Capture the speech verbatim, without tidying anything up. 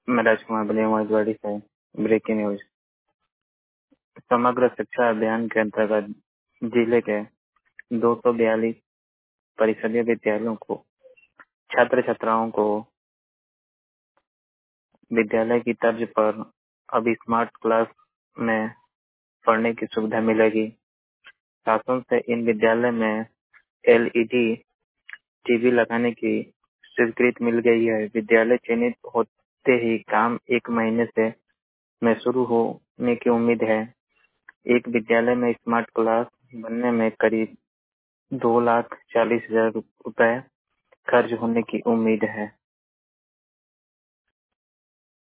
मैं राजकुमार बलिया महेशवाड़ी से। Breaking news. समग्र शिक्षा अभियान के अंतर्गत जिले के दो सौ बयालीस परिषदीय विद्यालयों को छात्र छात्राओं को विद्यालय की तर्ज पर अब स्मार्ट क्लास में पढ़ने की सुविधा मिलेगी। शासन से इन विद्यालय में एलईडी टीवी लगाने की स्वीकृति मिल गई है। विद्यालय चयनित होते ही काम एक महीने से में शुरू होने की उम्मीद है। एक विद्यालय में स्मार्ट क्लास बनने में करीब दो लाख चालीस हजार रुपए खर्च होने की उम्मीद है।